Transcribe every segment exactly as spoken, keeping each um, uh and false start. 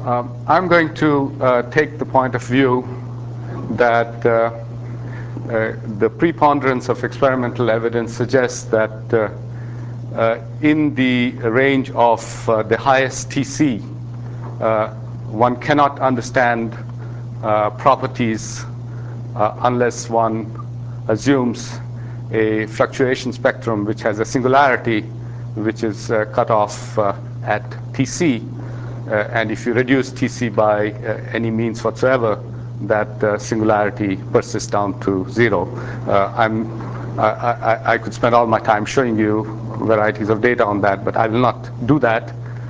Um, I'm going to uh, take the point of view that uh, uh, the preponderance of experimental evidence suggests that uh, uh, in the range of uh, the highest T C, uh, one cannot understand uh, properties uh, unless one assumes a fluctuation spectrum which has a singularity which is uh, cut off uh, at T C. Uh, and if you reduce T C by uh, any means whatsoever, that uh, singularity persists down to zero. Uh, I'm, I, I, I could spend all my time showing you varieties of data on that, but I will not do that.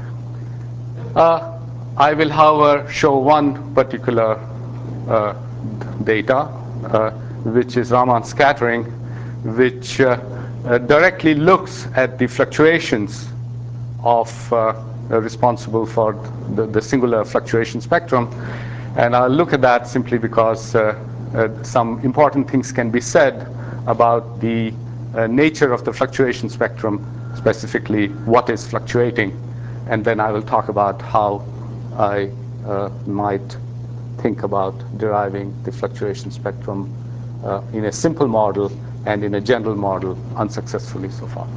Uh, I will, however, show one particular uh, data, uh, which is Raman scattering, which uh, uh, directly looks at the fluctuations of uh, uh, responsible for the, the singular fluctuation spectrum. And I'll look at that simply because uh, uh, some important things can be said about the uh, nature of the fluctuation spectrum, specifically what is fluctuating. And then I will talk about how I uh, might think about deriving the fluctuation spectrum uh, in a simple model and in a general model unsuccessfully so far.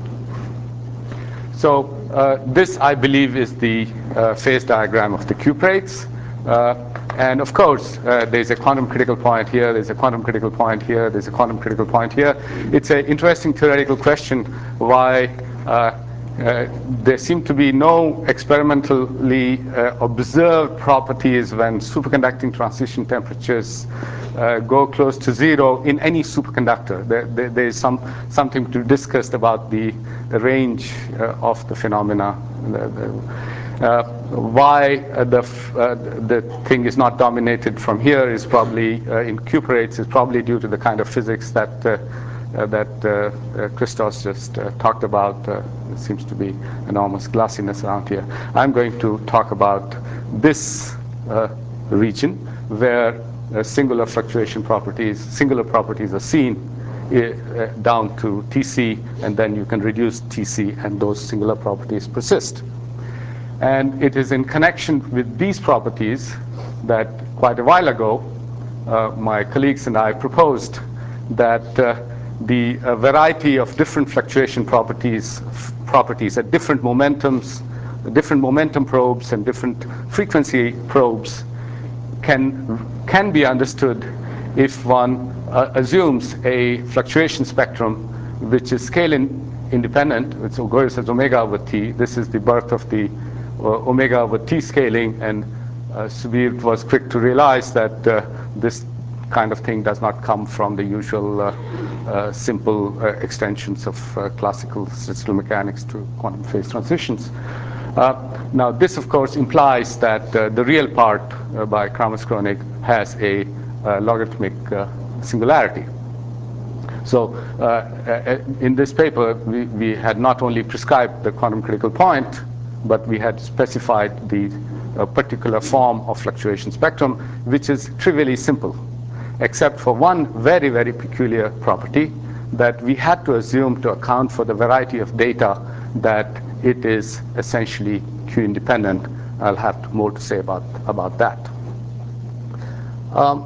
So uh, this, I believe, is the uh, phase diagram of the cuprates. Uh, and of course, uh, there's a quantum critical point here, there's a quantum critical point here, there's a quantum critical point here. It's an interesting theoretical question why uh, uh, there seem to be no experimentally uh, observed properties when superconducting transition temperatures uh, go close to zero in any superconductor. There, there, there is some, something to discuss about the, the range uh, of the phenomena. The, the, uh, why uh, the, uh, the thing is not dominated from here is probably, uh, in cuprates, is probably due to the kind of physics that uh, Uh, that uh, uh, Christos just uh, talked about. Uh, there seems to be enormous glassiness around here. I'm going to talk about this uh, region where uh, singular fluctuation properties, singular properties are seen uh, down to T C, and then you can reduce T C and those singular properties persist. And it is in connection with these properties that quite a while ago uh, my colleagues and I proposed that uh, the uh, variety of different fluctuation properties properties at different momentums, different momentum probes and different frequency probes can can be understood if one uh, assumes a fluctuation spectrum which is scale in independent. It's goes as omega over t. This is the birth of the uh, omega over t scaling, and uh, Subir was quick to realize that uh, this kind of thing does not come from the usual uh, uh, simple uh, extensions of uh, classical statistical mechanics to quantum phase transitions. Uh, now, this, of course, implies that uh, the real part uh, by Kramers-Kronig has a uh, logarithmic uh, singularity. So, uh, in this paper, we, we had not only prescribed the quantum critical point, but we had specified the uh, particular form of fluctuation spectrum, which is trivially simple, except for one very, very peculiar property that we had to assume to account for the variety of data that it is essentially Q-independent. I'll have to, more to say about, about that. Um,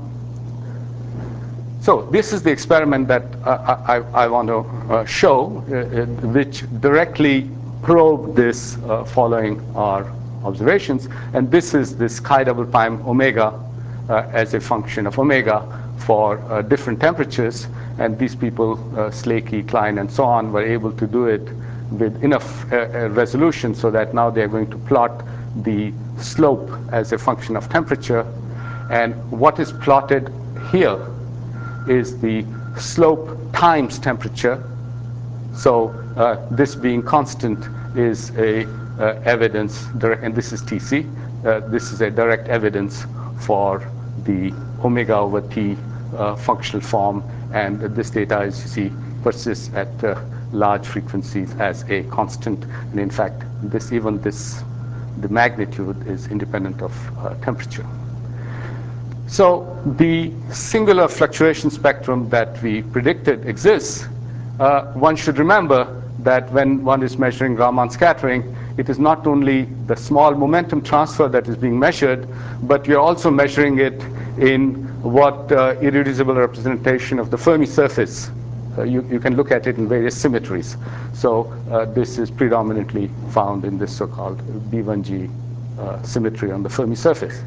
so this is the experiment that uh, I, I want to uh, show, uh, which directly probed this uh, following our observations. And this is this chi double prime omega uh, as a function of omega for uh, different temperatures, and these people, uh, Slakey, Klein, and so on, were able to do it with enough uh, uh, resolution so that now they're going to plot the slope as a function of temperature. And what is plotted here is the slope times temperature. So uh, this being constant is a uh, evidence, direct, and this is T C. Uh, this is a direct evidence for the omega over t uh, functional form, and this data, as you see, persists at uh, large frequencies as a constant. And in fact, this even this, the magnitude is independent of uh, temperature. So the singular fluctuation spectrum that we predicted exists. Uh, one should remember that when one is measuring Raman scattering, it is not only the small momentum transfer that is being measured, but we are also measuring it in what uh, irreducible representation of the Fermi surface. Uh, you, you can look at it in various symmetries. So uh, this is predominantly found in this so-called B one G uh, symmetry on the Fermi surface.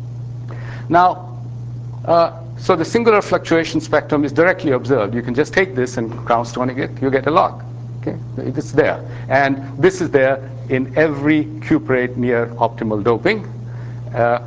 Now, uh, so the singular fluctuation spectrum is directly observed. You can just take this and crown-stoning it, you get a log. Okay? It is there. And this is there in every cuprate near optimal doping. Uh,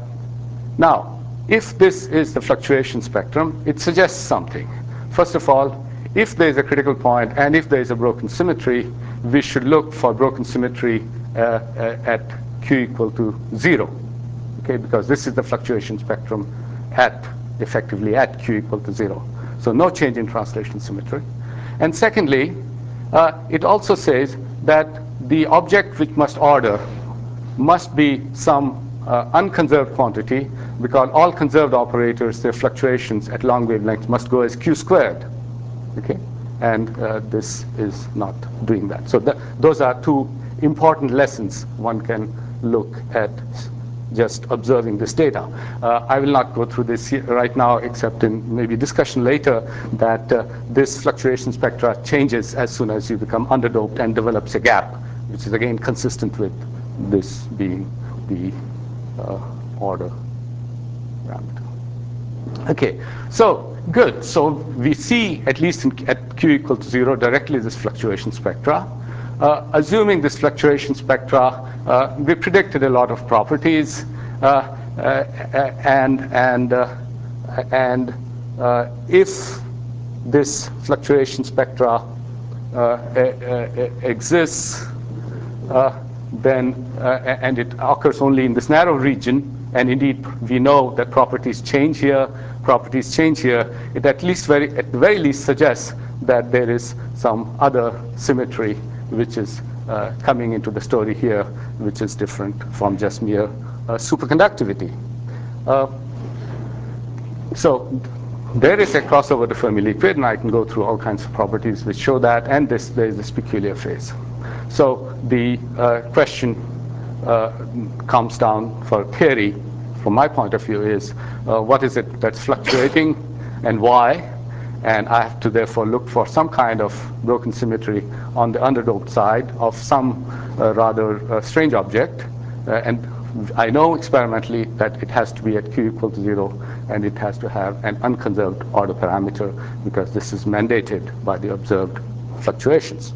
now, if this is the fluctuation spectrum, it suggests something. First of all, if there is a critical point and if there is a broken symmetry, we should look for broken symmetry uh, uh, at Q equal to zero. Okay, because this is the fluctuation spectrum at effectively at Q equal to zero. So no change in translation symmetry. And secondly, uh, it also says that the object which must order must be some uh, unconserved quantity, because all conserved operators, their fluctuations at long wavelengths must go as Q squared. Okay, and uh, this is not doing that. So th those are two important lessons one can look at just observing this data. Uh, I will not go through this right now, except in maybe discussion later, that uh, this fluctuation spectra changes as soon as you become underdoped and develops a gap, which is again consistent with this being the uh, order parameter. Okay, so good. So we see, at least in, at Q equal to zero, directly this fluctuation spectra. Uh, assuming this fluctuation spectra, uh, we predicted a lot of properties, uh, uh, and and uh, and uh, if this fluctuation spectra uh, uh, exists, uh, then uh, and it occurs only in this narrow region, and indeed we know that properties change here, properties change here. It at least very at the very least suggests that there is some other symmetry which is uh, coming into the story here, which is different from just mere uh, superconductivity. Uh, so there is a crossover to Fermi liquid, and I can go through all kinds of properties which show that, and this, there is this peculiar phase. So the uh, question uh, comes down for theory, from my point of view, is uh, what is it that's fluctuating and why? And I have to therefore look for some kind of broken symmetry on the underdoped side of some uh, rather uh, strange object. Uh, and I know experimentally that it has to be at Q equal to zero, and it has to have an unconserved order parameter, because this is mandated by the observed fluctuations.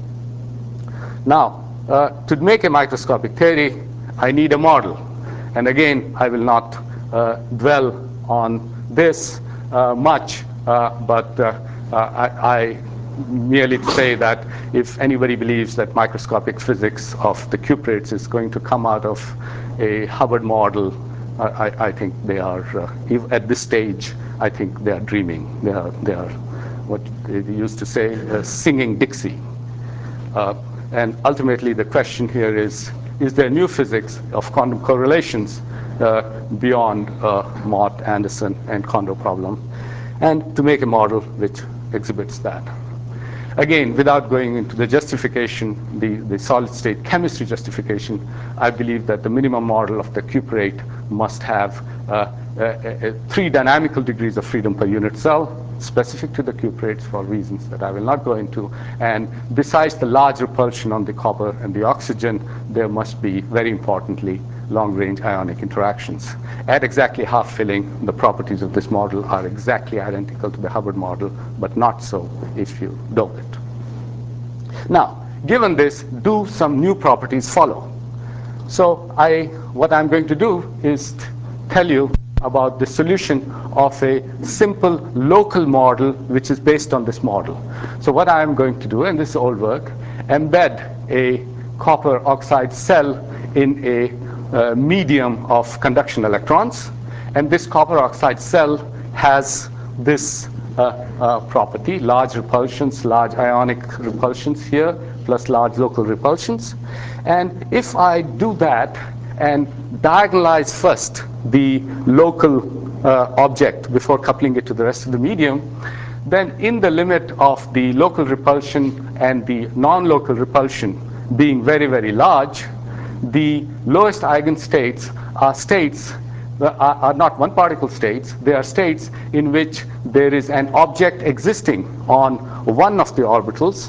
Now, uh, to make a microscopic theory, I need a model. And again, I will not uh, dwell on this uh, much. Uh, but uh, uh, I, I merely say that if anybody believes that microscopic physics of the cuprates is going to come out of a Hubbard model, uh, I, I think they are, uh, if at this stage, I think they are dreaming. They are, they are what they used to say, uh, singing Dixie. Uh, and ultimately, the question here is, is there new physics of quantum correlations uh, beyond uh, Mott, Anderson, and Kondo problem? And to make a model which exhibits that. Again, without going into the justification, the, the solid state chemistry justification, I believe that the minimum model of the cuprate must have uh, uh, uh, three dynamical degrees of freedom per unit cell, specific to the cuprates for reasons that I will not go into. And besides the large repulsion on the copper and the oxygen, there must be, very importantly, long-range ionic interactions. At exactly half filling, the properties of this model are exactly identical to the Hubbard model, but not so if you dope it. Now, given this, do some new properties follow? So I, what I'm going to do is tell you about the solution of a simple local model which is based on this model. So what I'm going to do, and this is old work, embed a copper oxide cell in a uh, medium of conduction electrons, and this copper oxide cell has this uh, uh, property, large repulsions, large ionic repulsions here, plus large local repulsions. And if I do that and diagonalize first the local uh, object before coupling it to the rest of the medium, then in the limit of the local repulsion and the non-local repulsion being very, very large, the lowest eigenstates are states uh, are, are not one particle states. They are states in which there is an object existing on one of the orbitals.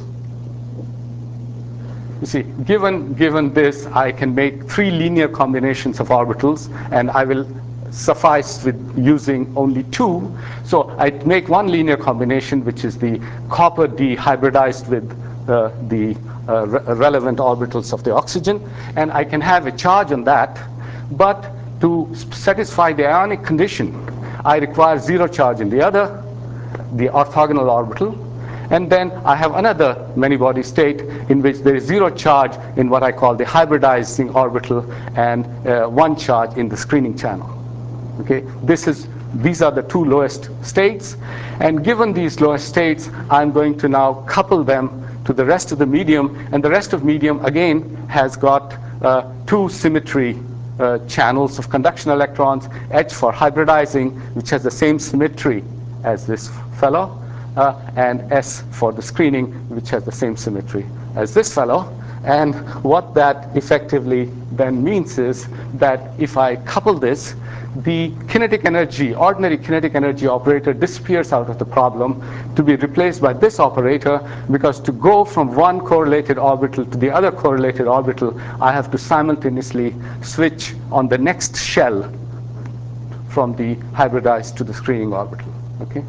You see, given, given this, I can make three linear combinations of orbitals, and I will suffice with using only two. So I make one linear combination, which is the copper D hybridized with uh, the uh, re relevant orbitals of the oxygen, and I can have a charge on that. But to satisfy the ionic condition, I require zero charge in the other, the orthogonal orbital. And then I have another many-body state in which there is zero charge in what I call the hybridizing orbital, and uh, one charge in the screening channel. Okay, this is these are the two lowest states, and given these lowest states, I'm going to now couple them to the rest of the medium, and the rest of medium again has got uh, two symmetry uh, channels of conduction electrons, H for hybridizing, which has the same symmetry as this fellow. Uh, and S for the screening, which has the same symmetry as this fellow. And what that effectively then means is that if I couple this, the kinetic energy, ordinary kinetic energy operator disappears out of the problem to be replaced by this operator, because to go from one correlated orbital to the other correlated orbital, I have to simultaneously switch on the next shell from the hybridized to the screening orbital. Okay?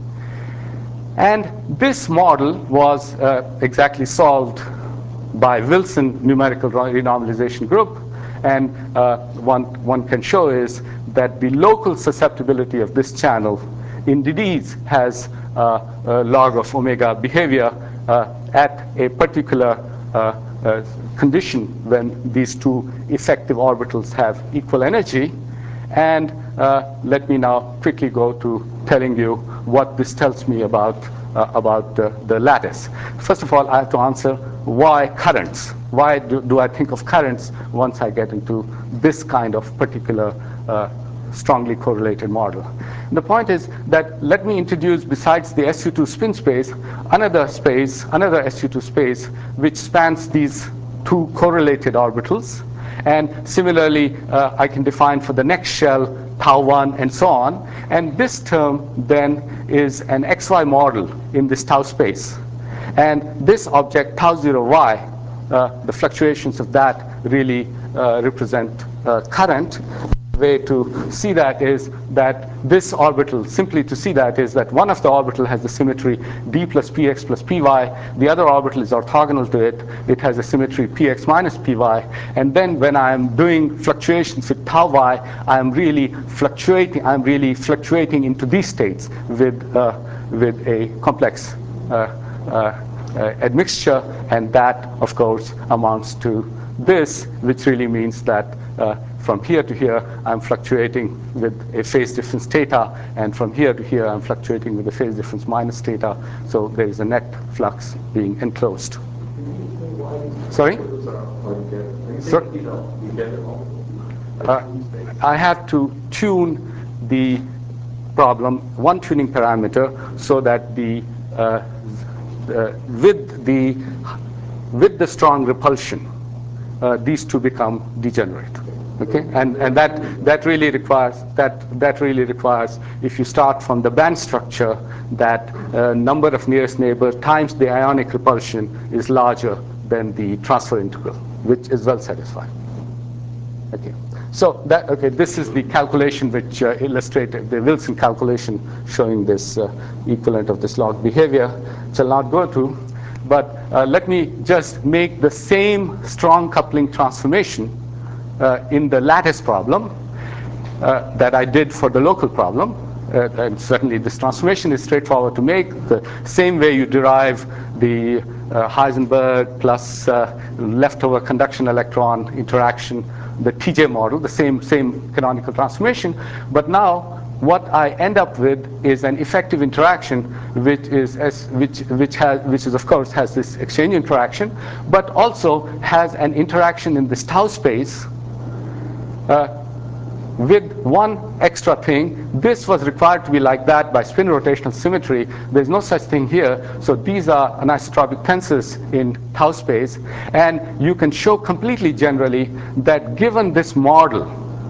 And this model was uh, exactly solved by Wilson numerical renormalization group. And uh, one, one can show is that the local susceptibility of this channel indeed has uh, a log of omega behavior uh, at a particular uh, uh, condition when these two effective orbitals have equal energy. And uh, let me now quickly go to telling you what this tells me about, uh, about uh, the lattice. First of all, I have to answer why currents? Why do, do I think of currents once I get into this kind of particular uh, strongly correlated model? And the point is that let me introduce, besides the S U two spin space, another space, another S U two space, which spans these two correlated orbitals. And similarly, uh, I can define for the next shell tau one and so on. And this term then is an X Y model in this tau space. And this object tau zero y, uh, the fluctuations of that really uh, represent uh, current. The way to see that is that this orbital, simply to see that, is that one of the orbital has the symmetry d plus px plus py. The other orbital is orthogonal to it. It has a symmetry px minus py. And then when I'm doing fluctuations with tau y, I'm really fluctuating. I'm really fluctuating into these states with uh, with a complex uh, uh, uh, admixture, and that, of course, amounts to this, which really means that uh, from here to here, I'm fluctuating with a phase difference theta, and from here to here, I'm fluctuating with a phase difference minus theta. So there is a net flux being enclosed. Sorry? Sir? Uh, I have to tune the problem, one tuning parameter, so that the uh, uh, with the with the strong repulsion, uh, these two become degenerate. Okay, and and that that really requires that that really requires if you start from the band structure, that uh, number of nearest neighbors times the ionic repulsion is larger than the transfer integral, which is well satisfied. Okay, so that okay, this is the calculation which uh, illustrated the Wilson calculation showing this uh, equivalent of this log behavior, which I'll not go to. But uh, let me just make the same strong coupling transformation uh, in the lattice problem uh, that I did for the local problem. Uh, and certainly this transformation is straightforward to make. The same way you derive the uh, Heisenberg plus uh, leftover conduction electron interaction, the T J model, the same, same canonical transformation. But now what I end up with is an effective interaction, which is as, which which has which is of course has this exchange interaction, but also has an interaction in this tau space, uh, with one extra thing. This was required to be like that by spin rotational symmetry. There's no such thing here. So these are anisotropic tensors in tau space. And you can show completely generally that given this model,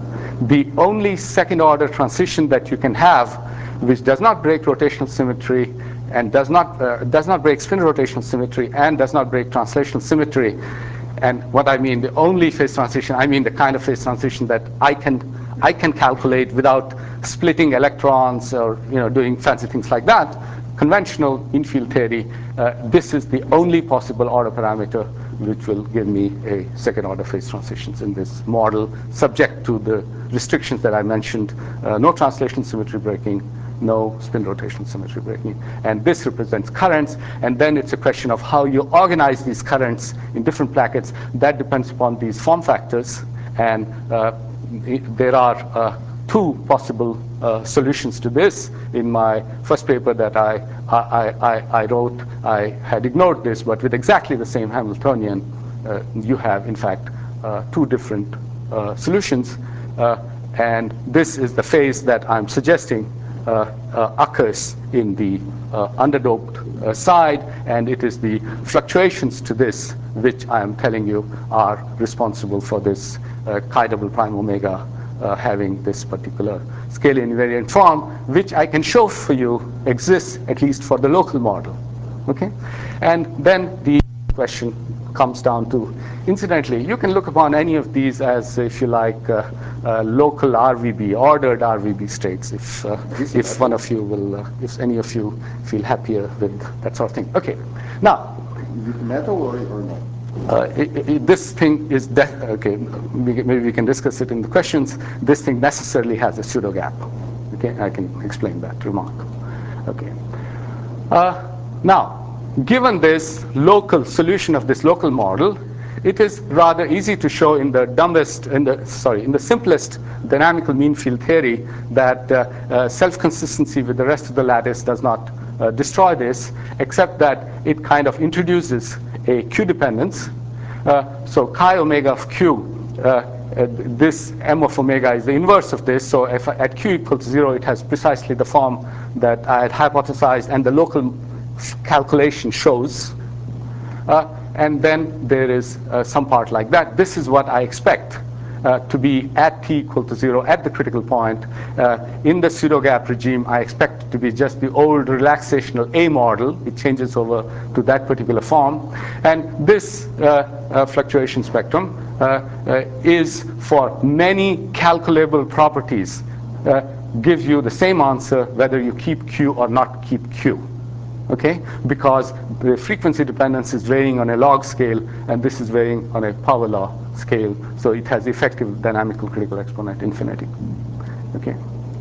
the only second order transition that you can have, which does not break rotational symmetry and does not, uh, does not break spin rotational symmetry and does not break translational symmetry. And what I mean, the only phase transition, I mean the kind of phase transition that I can, I can calculate without splitting electrons or you know, doing fancy things like that. Conventional in-field theory, uh, this is the only possible order parameter which will give me a second order phase transitions in this model, subject to the restrictions that I mentioned, uh, no translational symmetry breaking, no spin rotational symmetry breaking. And this represents currents, and then it's a question of how you organize these currents in different plackets. That depends upon these form factors, and uh, it, there are uh, two possible uh, solutions to this. In my first paper that I, I, I, I wrote, I had ignored this, but with exactly the same Hamiltonian, uh, you have, in fact, uh, two different uh, solutions. Uh, and this is the phase that I'm suggesting uh, uh, occurs in the uh, underdoped uh, side, and it is the fluctuations to this which I am telling you are responsible for this uh, chi double prime omega Uh, having this particular scale invariant form, which I can show for you exists at least for the local model. Okay, and then the question comes down to, incidentally, you can look upon any of these as, if you like, uh, uh, local R V B, ordered R V B states. If uh, if one of you will, uh, if any of you feel happier with that sort of thing. Okay, now. Is it metal or, or not? Uh, it, it, this thing is, okay, we, maybe we can discuss it in the questions. This thing necessarily has a pseudo gap. Okay, I can explain that remark. Okay. Uh, now, given this local solution of this local model, it is rather easy to show in the dumbest, in the, sorry, in the simplest dynamical mean field theory that uh, uh, self-consistency with the rest of the lattice does not uh, destroy this, except that it kind of introduces a Q dependence. Uh, so chi omega of Q, uh, uh, this M of omega is the inverse of this. So if I, at Q equals zero, it has precisely the form that I had hypothesized and the local calculation shows. Uh, and then there is uh, some part like that. This is what I expect uh, to be at t equal to zero at the critical point. Uh, in the pseudo gap regime, I expect it to be just the old relaxational A model. It changes over to that particular form. And this uh, uh, fluctuation spectrum uh, uh, is, for many calculable properties, uh, gives you the same answer whether you keep Q or not keep Q. Okay, because the frequency dependence is varying on a log scale, and this is varying on a power law scale. So it has effective dynamical critical exponent infinity. Okay,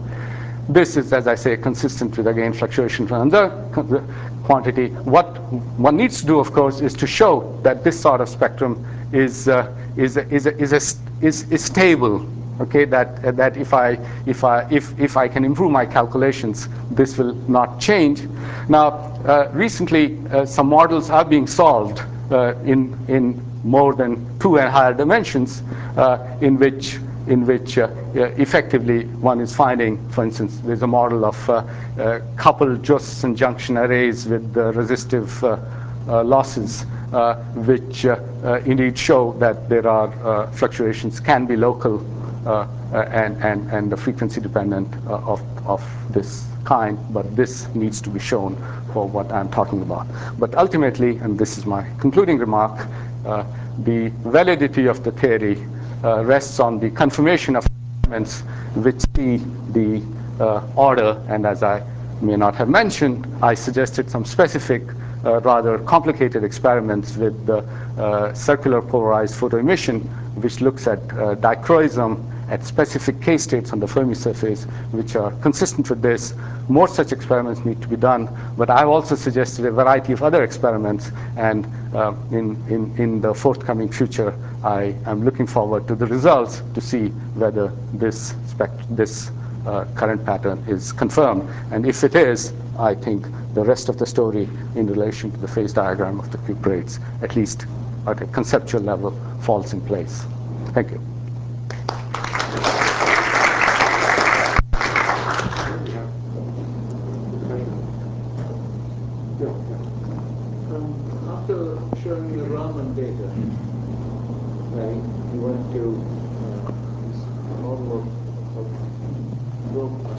this is, as I say, consistent with, again, fluctuation from the quantity. What one needs to do, of course, is to show that this sort of spectrum is uh, is a, is a, is, a, is is stable. Okay, that uh, that if I if I if if I can improve my calculations, this will not change. Now, uh, recently, uh, some models are being solved uh, in in more than two and higher dimensions, uh, in which in which uh, uh, effectively one is finding, for instance, there's a model of uh, uh, coupled Josephson junction arrays with uh, resistive uh, uh, losses, uh, which uh, uh, indeed show that there are uh, fluctuations can be local. Uh, uh, and, and, and the frequency dependent uh, of, of this kind, but this needs to be shown for what I'm talking about. But ultimately, and this is my concluding remark, uh, the validity of the theory uh, rests on the confirmation of experiments which see the uh, order, and as I may not have mentioned, I suggested some specific uh, rather complicated experiments with the uh, circular polarized photoemission, which looks at uh, dichroism at specific K states on the Fermi surface, which are consistent with this. More such experiments need to be done, but I've also suggested a variety of other experiments, and uh, in, in, in the forthcoming future, I am looking forward to the results to see whether this, spect this uh, current pattern is confirmed. And if it is, I think the rest of the story in relation to the phase diagram of the cuprates, at least at a conceptual level, falls in place. Thank you.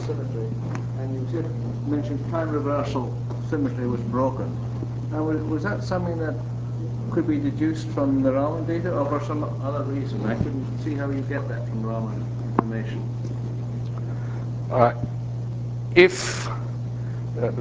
symmetry, and you said, mentioned time reversal symmetry was broken. Now, was, was that something that could be deduced from the Raman data, or for some other reason? I couldn't see how you get that from Raman information. Uh, if uh,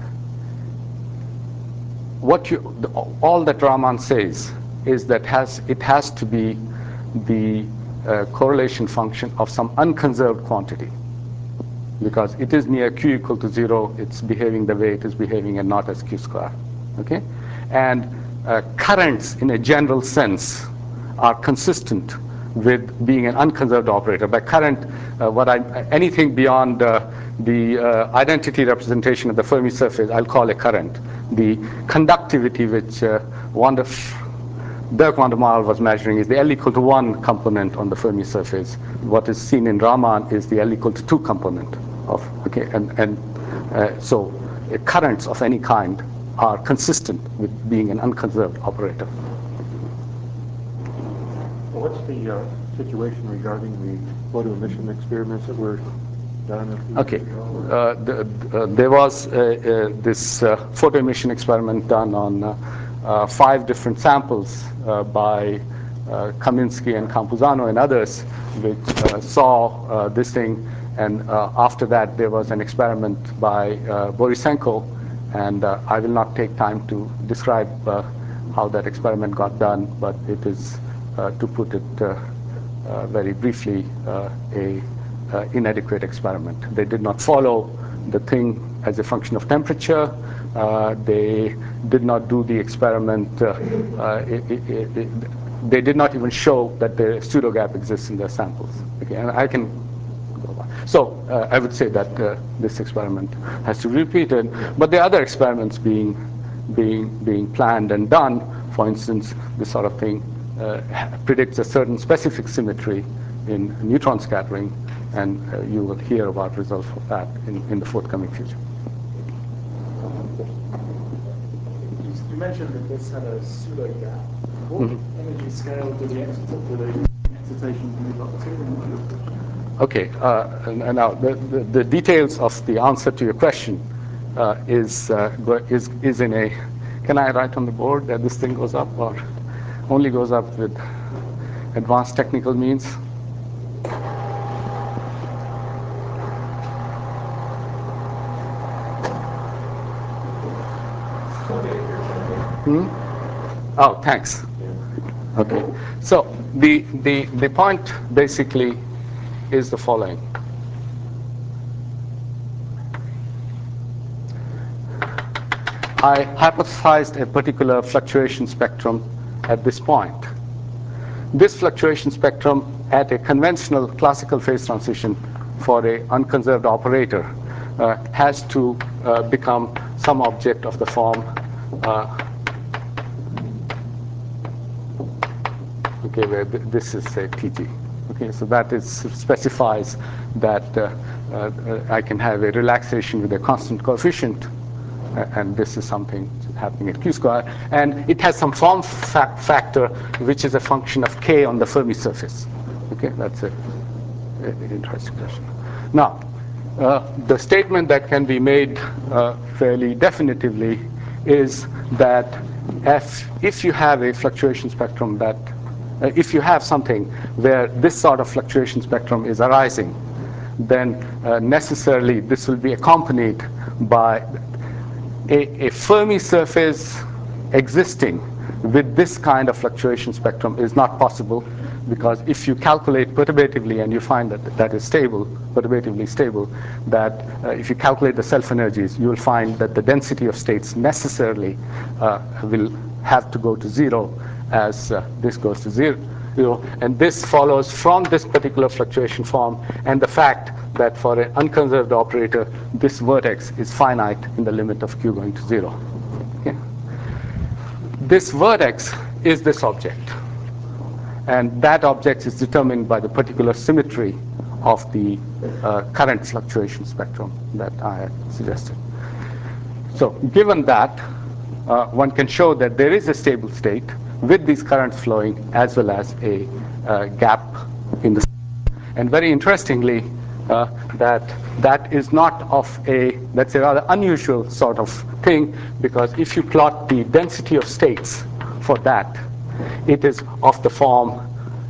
what you, the, all that Raman says is that has it has to be the uh, correlation function of some unconserved quantity, because it is near q equal to zero, it's behaving the way it is behaving and not as q square. Okay? And uh, currents in a general sense are consistent with being an unconserved operator. By current, uh, what I, anything beyond uh, the uh, identity representation of the Fermi surface, I'll call a current. The conductivity which uh, Wanda, Dirk van der Marel was measuring is the L equal to one component on the Fermi surface. What is seen in Raman is the L equal to two component of, okay, and, and uh, so uh, currents of any kind are consistent with being an unconserved operator. What's the uh, situation regarding the photo emission experiments that were done? Okay, uh, the, uh, there was uh, uh, this uh, photo emission experiment done on uh, uh, five different samples uh, by uh, Kaminsky and Campuzano and others, which uh, saw uh, this thing. And uh, after that, there was an experiment by uh, Borisenko, and uh, I will not take time to describe uh, how that experiment got done, but it is, uh, to put it uh, uh, very briefly, uh, a uh, inadequate experiment. They did not follow the thing as a function of temperature. Uh, they did not do the experiment. Uh, uh, it, it, it, it, they did not even show that the pseudo gap exists in their samples. Okay, and I can go on. So uh, I would say that uh, this experiment has to be repeated. But there are other experiments being being being planned and done. For instance, this sort of thing uh, predicts a certain specific symmetry in neutron scattering, and uh, you will hear about results of that in, in the forthcoming future. You mentioned that this had a pseudo gap. What mm-hmm. energy scale do the, do the excitations move up to? Okay, uh, and, and now the, the, the details of the answer to your question uh, is, uh, is, is in a, can I write on the board that this thing goes up, or only goes up with advanced technical means? Hmm? Oh, thanks. Okay. So the, the, the point basically is the following. I hypothesized a particular fluctuation spectrum at this point. This fluctuation spectrum at a conventional classical phase transition for an unconserved operator uh, has to uh, become some object of the form uh, okay, where th this is say T G. Okay, so that is specifies that uh, uh, I can have a relaxation with a constant coefficient, uh, and this is something happening at q square, and it has some form fa factor which is a function of k on the Fermi surface. Okay, that's a, a, an interesting question. Now, uh, the statement that can be made uh, fairly definitively is that if if you have a fluctuation spectrum that Uh, if you have something where this sort of fluctuation spectrum is arising, then uh, necessarily this will be accompanied by a, a Fermi surface existing with this kind of fluctuation spectrum is not possible, because if you calculate perturbatively and you find that that is stable, perturbatively stable, that uh, if you calculate the self energies, you will find that the density of states necessarily uh, will have to go to zero as uh, this goes to zero, zero. And this follows from this particular fluctuation form and the fact that for an unconserved operator, this vertex is finite in the limit of q going to zero. Okay. This vertex is this object, and that object is determined by the particular symmetry of the uh, current fluctuation spectrum that I had suggested. So given that, uh, one can show that there is a stable state with these currents flowing, as well as a uh, gap in the. And very interestingly, uh, that that is not of a, that's a rather unusual sort of thing, because if you plot the density of states for that, it is of the form,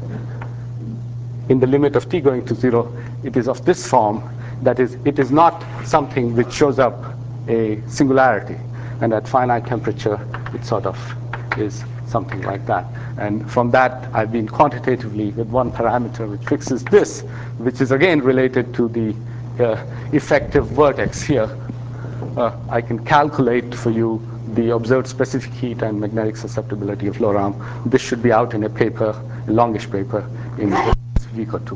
in the limit of t going to zero, it is of this form. That is, it is not something which shows up a singularity. And at finite temperature, it sort of is something like that. And from that, I've been quantitatively with one parameter which fixes this, which is again related to the uh, effective vertex here. Uh, I can calculate for you the observed specific heat and magnetic susceptibility of low RAM. This should be out in a paper, a longish paper, in a week or two.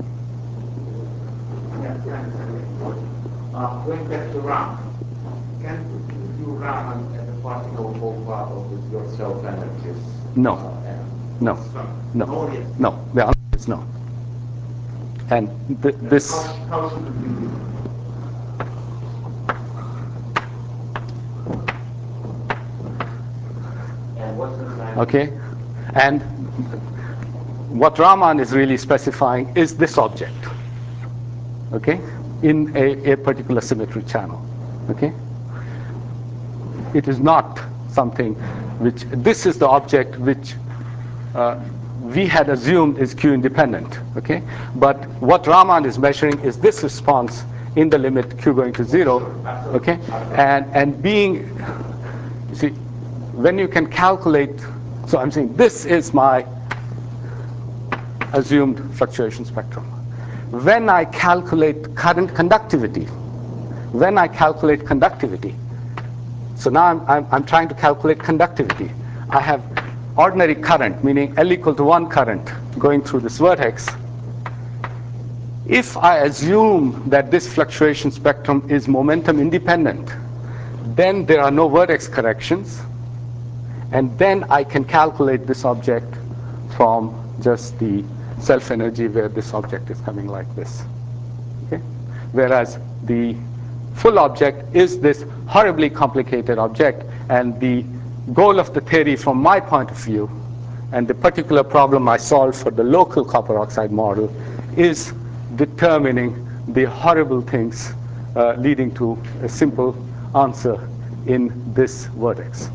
Uh, going back to RAM, can you RAM as a particle ballpark of your self-energies? No. Uh, No. No. No, yes. No. The answer is no. And th this. How, how should it be? And what's the time? Okay. And what Raman is really specifying is this object. Okay. In a, a particular symmetry channel. Okay. It is not something which, this is the object which uh, we had assumed is Q independent. Okay. But what Raman is measuring is this response in the limit Q going to zero. Okay. And, and being, you see, when you can calculate, so I'm saying this is my assumed fluctuation spectrum. When I calculate current conductivity, when I calculate conductivity, so now I'm, I'm, I'm trying to calculate conductivity. I have ordinary current, meaning L equal to one current going through this vertex. If I assume that this fluctuation spectrum is momentum independent, then there are no vertex corrections. And then I can calculate this object from just the self-energy where this object is coming like this. Okay? Whereas the full object is this horribly complicated object, and the goal of the theory from my point of view, and the particular problem I solved for the local copper oxide model, is determining the horrible things uh, leading to a simple answer in this vertex.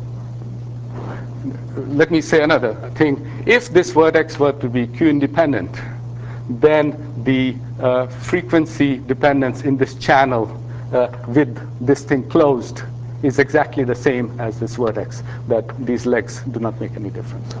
Let me say another thing. If this vertex were to be Q independent, then the uh, frequency dependence in this channel uh, with this thing closed is exactly the same as this vertex, that these legs do not make any difference.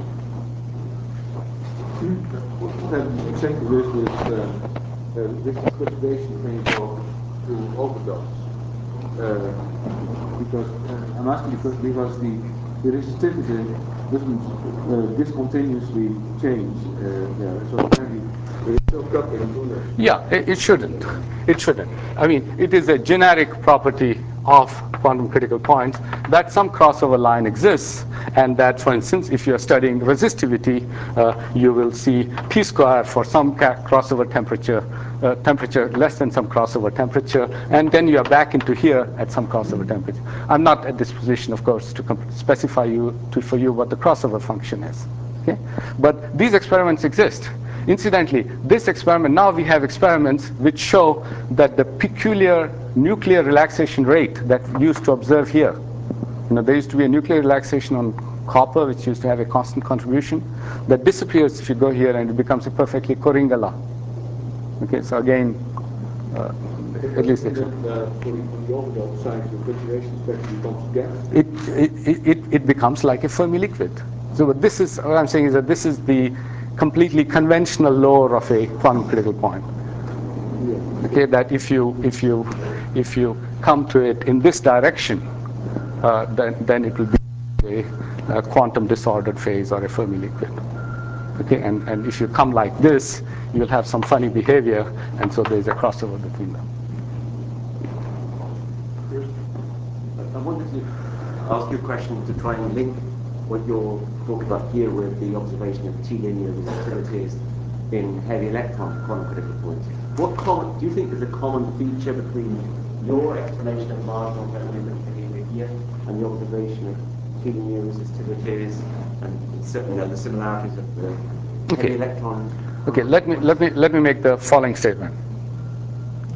And exactly this with uh, uh, this perturbation when you go to overdose. Uh, because uh, I'm asking because because the the resistivity doesn't uh, discontinuously change uh, there, so apparently there is still coupling in there. Yeah, it, it shouldn't. It shouldn't. I mean, it is a generic property of quantum critical points that some crossover line exists, and that, for instance, if you're studying resistivity, uh, you will see T square for some crossover temperature, uh, temperature less than some crossover temperature, and then you are back into here at some crossover temperature. I'm not at this position, of course, to specify you to, for you what the crossover function is. Okay? But these experiments exist. Incidentally, this experiment, now we have experiments which show that the peculiar nuclear relaxation rate that we used to observe here, you know, there used to be a nuclear relaxation on copper, which used to have a constant contribution, that disappears if you go here, and it becomes a perfectly Coringa law. Okay, so again, uh, at least And then, uh, for the, on the overdose side, the fluctuation spectrum becomes gas. it, it, it, it becomes like a Fermi liquid. So what this is, what I'm saying is that this is the completely conventional law of a quantum critical point. Okay, that if you if you if you come to it in this direction, uh, then then it will be a, a quantum disordered phase or a Fermi liquid. Okay, and and if you come like this, you'll have some funny behavior, and so there's a crossover between them. I wanted to ask you a question to try and link what you're talking about here with the observation of T-linear resistivities in heavy electron quantum critical points. What common, do you think there's a common feature between your explanation of marginal mechanism behavior here and the observation of T-linear resistivities and certain you know, the similarities of the Okay. heavy electron? Okay, let me let me let me make the following statement.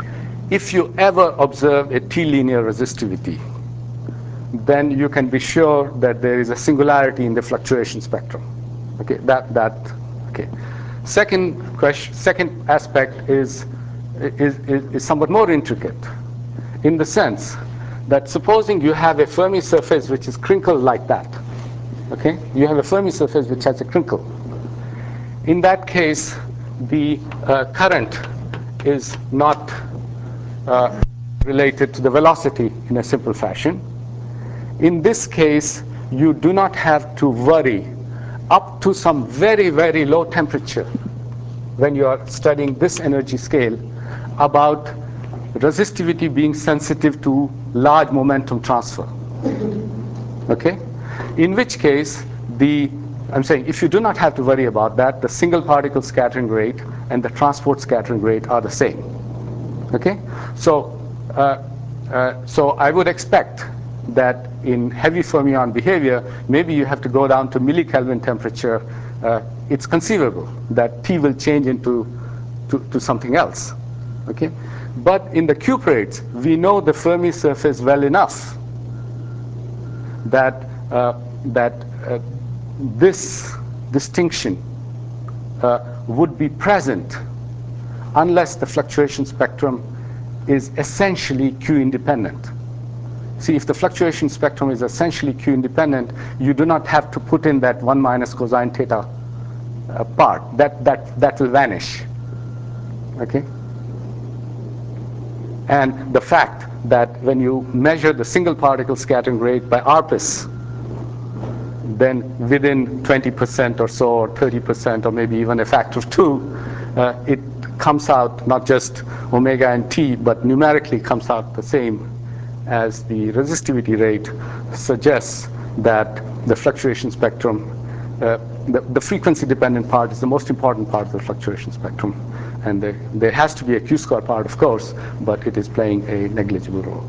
if you ever observe a T-linear resistivity, then you can be sure that there is a singularity in the fluctuation spectrum. Okay, that that okay. Second question, second aspect is is, is is somewhat more intricate, in the sense that supposing you have a Fermi surface which is crinkled like that. Okay, you have a Fermi surface which has a crinkle. In that case, the uh, current is not uh, related to the velocity in a simple fashion. In this case, you do not have to worry up to some very, very low temperature when you are studying this energy scale about resistivity being sensitive to large momentum transfer. Okay? In which case, the I'm saying if you do not have to worry about that, the single particle scattering rate and the transport scattering rate are the same. Okay? So, uh, uh, so I would expect that in heavy fermion behavior, maybe you have to go down to millikelvin temperature. Uh, it's conceivable that T will change into to, to something else. Okay? But in the cuprates, we know the Fermi surface well enough that uh, that uh, this distinction uh, would be present unless the fluctuation spectrum is essentially Q independent. See, if the fluctuation spectrum is essentially Q independent, you do not have to put in that one minus cosine theta uh, part. That that that will vanish. Okay. And the fact that when you measure the single particle scattering rate by A R P I S, then within twenty percent or so, or thirty percent, or maybe even a factor of two, uh, it comes out not just omega and T, but numerically comes out the same as the resistivity rate, suggests that the fluctuation spectrum, uh, the, the frequency dependent part is the most important part of the fluctuation spectrum. And there, there has to be a Q-score part, of course, but it is playing a negligible role.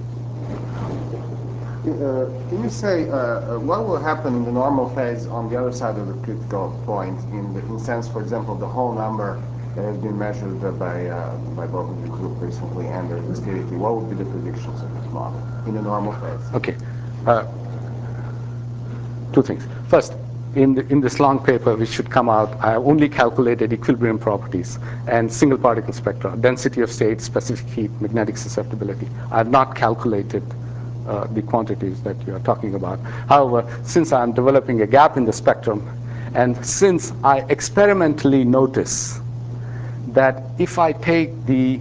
Uh, can you say uh, uh, what will happen in the normal phase on the other side of the critical point, in the in sense, for example, the whole number that has been measured by uh, by Bob and the group recently and the resistivity? What would be the predictions of this model in the normal phase? Okay. Uh, two things. First, in, the, in this long paper, which should come out, I only calculated equilibrium properties and single particle spectra, density of states, specific heat, magnetic susceptibility. I have not calculated uh, the quantities that you are talking about. However, since I'm developing a gap in the spectrum, and since I experimentally notice that if I take the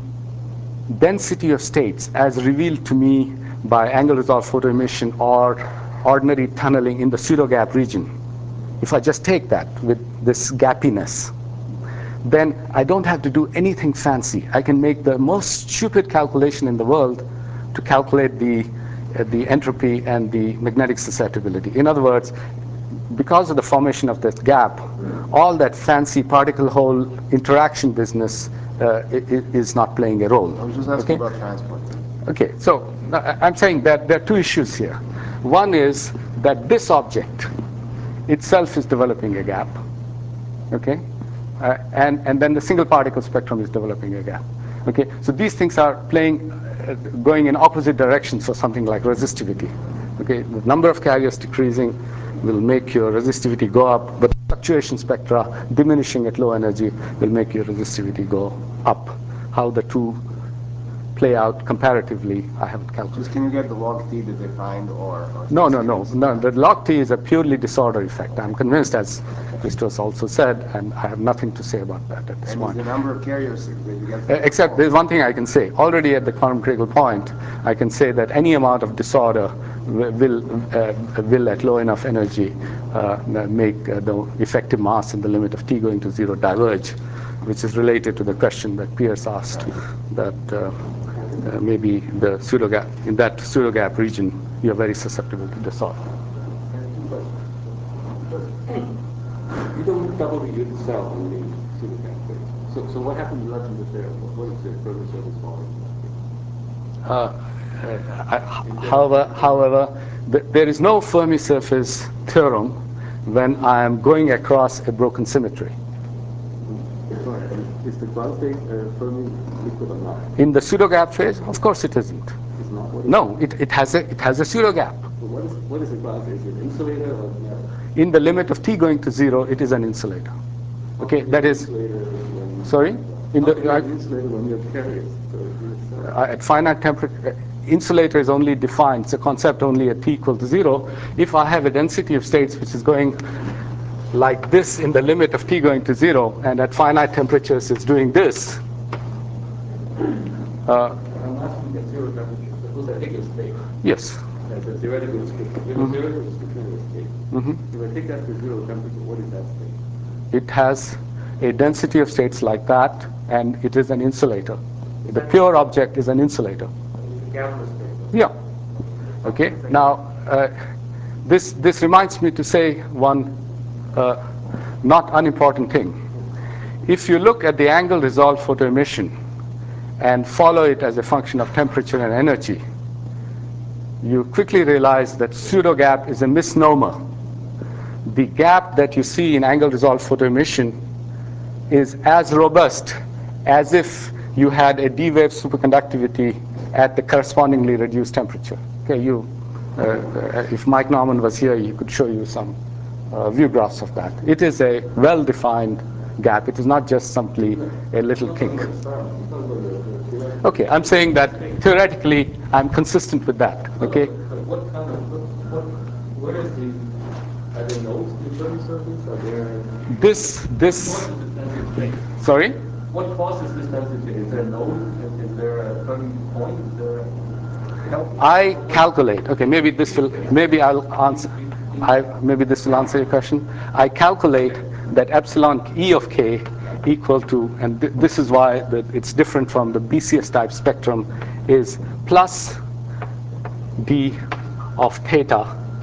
density of states as revealed to me by angle resolved photoemission or ordinary tunneling in the pseudogap region, if I just take that with this gappiness, then I don't have to do anything fancy. I can make the most stupid calculation in the world to calculate the, uh, the entropy and the magnetic susceptibility. In other words, because of the formation of this gap, all that fancy particle hole interaction business uh, is not playing a role. I was just asking Okay? about transport. Okay, so I'm saying that there are two issues here. One is that this object itself is developing a gap, okay, uh, and and then the single particle spectrum is developing a gap. Okay, so these things are playing, uh, going in opposite directions for something like resistivity. Okay, the number of carriers decreasing will make your resistivity go up, but fluctuation spectra diminishing at low energy will make your resistivity go up. How the two play out comparatively, I haven't calculated. Just can you get the log T that they find, or, or No, no, no, no. The log T is a purely disorder effect. I'm convinced, as Christos also said, and I have nothing to say about that at this and point. the number of carriers that you get. Uh, except there's one thing I can say. Already at the quantum critical point, I can say that any amount of disorder will, will, uh, will at low enough energy, uh, make uh, the effective mass and the limit of T going to zero diverge, which is related to the question that Pierce asked, that uh, uh, maybe the pseudogap, in that pseudogap region, you're very susceptible to disorder. You don't double the unit cell in the pseudogap phase. So, so what happens legend is there? What is the Fermi surface volume? Uh, uh, I, however, however, th there is no Fermi surface theorem when I am going across a broken symmetry. Is the ground state uh, Fermi liquid or not? In the pseudogap phase, of course it isn't. It's not. What is No, it, it has a it has a pseudogap. So what is what is the ground state? Is it insulator or metal? In the limit of t going to zero, it is an insulator. Okay, that is. Insulator when, Sorry. In how the can I, it be insulator when you have carriers? So it's, uh, uh, at finite temperature, uh, insulator is only defined. It's a concept only at t equal to zero. If I have a density of states which is going like this in the limit of t going to zero, and at finite temperatures it's doing this. Uh, I'm asking at zero temperature. Suppose I take a state. yes. That's a theoretical state. You have a theoretical state. Mm-hmm. If I take that to zero temperature, what is that state? It has a density of states like that, and it is an insulator. The pure object is an insulator. Gamma state. Yeah. Okay. Now, uh, this this reminds me to say one uh, not unimportant thing. If you look at the angle resolved photoemission and follow it as a function of temperature and energy, you quickly realize that pseudogap is a misnomer. The gap that you see in angle resolved photoemission is as robust as if you had a D-wave superconductivity at the correspondingly reduced temperature. Okay, you, uh, uh, if Mike Norman was here, he could show you some uh, view graphs of that. It is a well-defined gap. It is not just simply a little kink. Okay, I'm saying that theoretically, I'm consistent with that. Okay. But what kind of, what, what, where is the, are there nodes in the Fermi surface? Are there, This, this, what is the density state? sorry? What causes this density? Is there a node? Is, is there a Fermi point? Is there a help? I calculate. Okay, maybe this will. Maybe I'll answer. I maybe this will answer your question. I calculate that epsilon e of k equal to, and th this is why the, it's different from the B C S type spectrum, is plus d of theta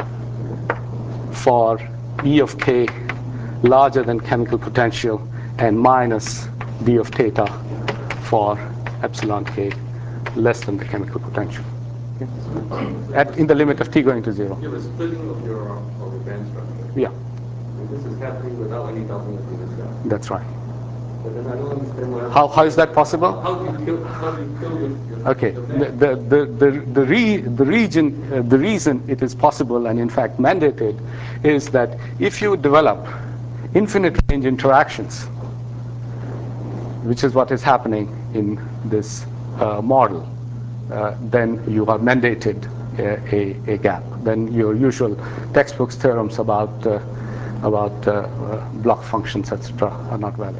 for e of k larger than chemical potential, and minus d of theta for epsilon k less than the chemical potential. At, in the limit of t going to zero. You have a splitting of your, of your band structure. Yeah, And this is happening without any doubling of the cell. that's right. But then I don't understand why. How, how is that possible? How do you kill, how do you kill the, the, Okay, the the, band? the, the, the, the, re, the region, uh, the reason it is possible and in fact mandated is that if you develop infinite range interactions, which is what is happening in this uh, model, uh, then you are mandated a, a, a gap. Then your usual textbooks theorems about uh, about uh, uh, block functions, et cetera, are not valid.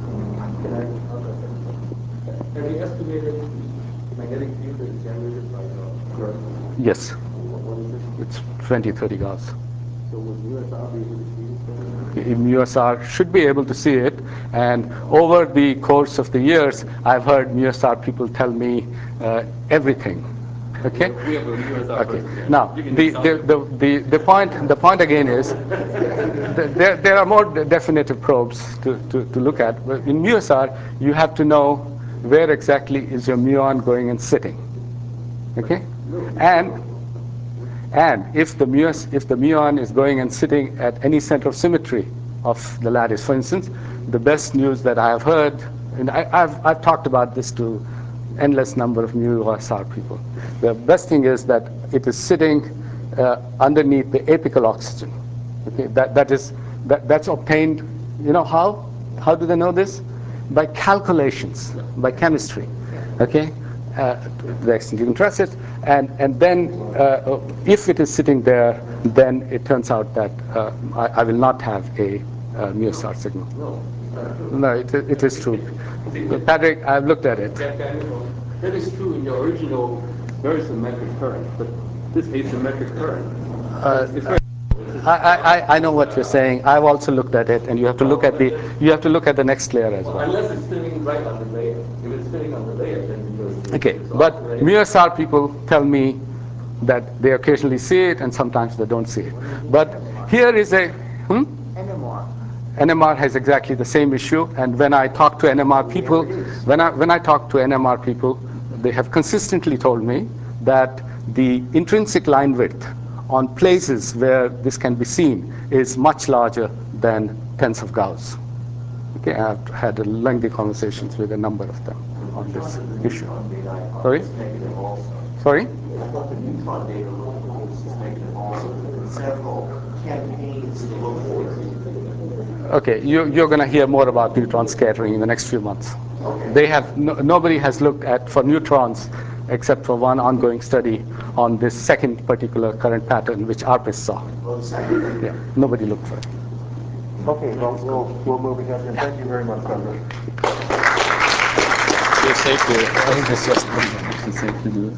Have you estimated the magnetic field that is generated by the current? Yes, What is it? it's twenty, thirty Gauss. So would U S R be able to see this? M U S R should be able to see it, and over the course of the years, I've heard M U S R people tell me uh, everything. Okay. We have a U S R Okay. person here. Now, You can the, just the, tell the, the, the point the point again is th- there, there are more de- definitive probes to, to, to look at. But in M U S R, you have to know where exactly is your muon going and sitting. Okay. And And if the muon, if the muon is going and sitting at any center of symmetry of the lattice, for instance, the best news that I have heard, and I, I've, I've talked about this to endless number of M U S R people. The best thing is that it is sitting uh, underneath the apical oxygen. Okay, that, that is, that, that's obtained, you know how? How do they know this? By calculations, by chemistry. Okay? Uh, to the extent you can trust it, and and then uh, if it is sitting there, then it turns out that uh, I, I will not have a uh, M U S R signal. No, No, it, it is true. Patrick, I've looked at it. that, that, that is true in your original very symmetric current, but this asymmetric current, Uh, it's very. I, I, I know what you're saying. I've also looked at it, and you have to look at the you have to look at the next layer as well. Unless it's sitting right on the layer. If it's sitting on the layer, then because Okay, it's but off, right? M U S R people tell me that they occasionally see it, and sometimes they don't see it. But here is a hmm? N M R. N M R has exactly the same issue, and when I talk to N M R people, when I when I talk to N M R people, they have consistently told me that the intrinsic line width on places where this can be seen is much larger than tens of Gauss. Okay, I've had a lengthy conversations with a number of them on this issue. Sorry? Sorry? I thought the neutron data was negative also. There were several campaigns to look for it. Okay, you, you're going to hear more about neutron scattering in the next few months. Okay. They have no, nobody has looked at for neutrons except for one ongoing study on this second particular current pattern which ARPIS saw. Oh, the second. Yeah, nobody looked for it. Okay, well, we'll, we'll move ahead, and thank you very much, Doctor Yes, thank you. I think it's just